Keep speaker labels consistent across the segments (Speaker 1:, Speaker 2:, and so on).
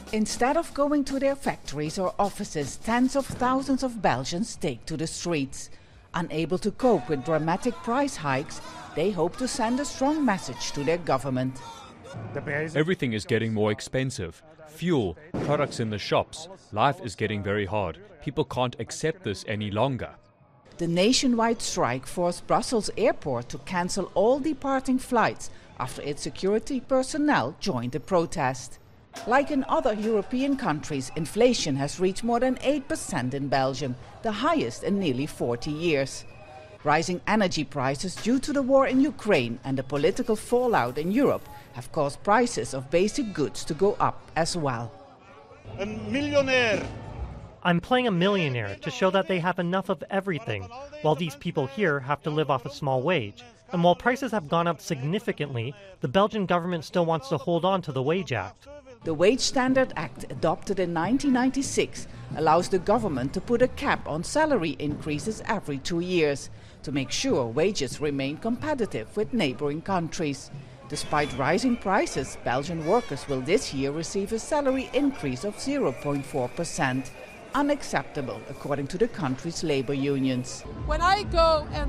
Speaker 1: Instead of going to their factories or offices, tens of thousands of Belgians take to the streets. Unable to cope with dramatic price hikes, they hope to send a strong message to their government.
Speaker 2: Everything is getting more expensive. Fuel, products in the shops. Life is getting very hard. People can't accept this any longer.
Speaker 1: The nationwide strike forced Brussels Airport to cancel all departing flights after its security personnel joined the protest. Like in other European countries, inflation has reached more than 8% in Belgium, the highest in nearly 40 years. Rising energy prices due to the war in Ukraine and the political fallout in Europe have caused prices of basic goods to go up as well.
Speaker 3: I'm playing a millionaire to show that they have enough of everything, while these people here have to live off a small wage. And while prices have gone up significantly, the Belgian government still wants to hold on to the Wage Act.
Speaker 1: The Wage Standard Act, adopted in 1996, allows the government to put a cap on salary increases every 2 years to make sure wages remain competitive with neighboring countries. Despite rising prices, Belgian workers will this year receive a salary increase of 0.4%. Unacceptable, according to the country's labor unions.
Speaker 4: When I go and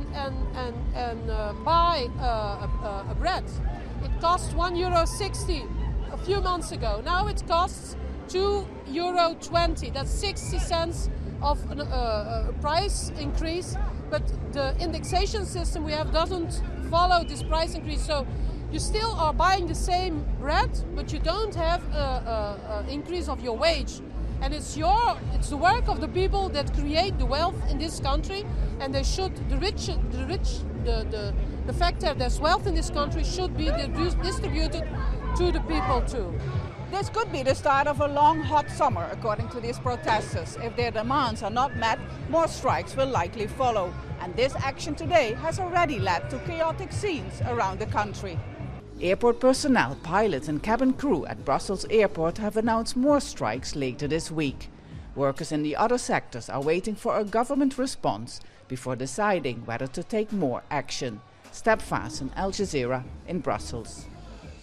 Speaker 4: buy a bread, it cost €1.60 a few months ago. Now it costs €2.20. That's 60 cents of a price increase. But the indexation system we have doesn't follow this price increase. So you still are buying the same bread, but you don't have an increase of your wage. And it's the work of the people that create the wealth in this country, and they should the fact that there's wealth in this country should be distributed to the people too.
Speaker 1: This could be the start of a long, hot summer, according to these protesters. If their demands are not met, more strikes will likely follow. And this action today has already led to chaotic scenes around the country. Airport personnel, pilots and cabin crew at Brussels Airport have announced more strikes later this week. Workers in the other sectors are waiting for a government response before deciding whether to take more action. Step Vaesen, Al Jazeera in Brussels.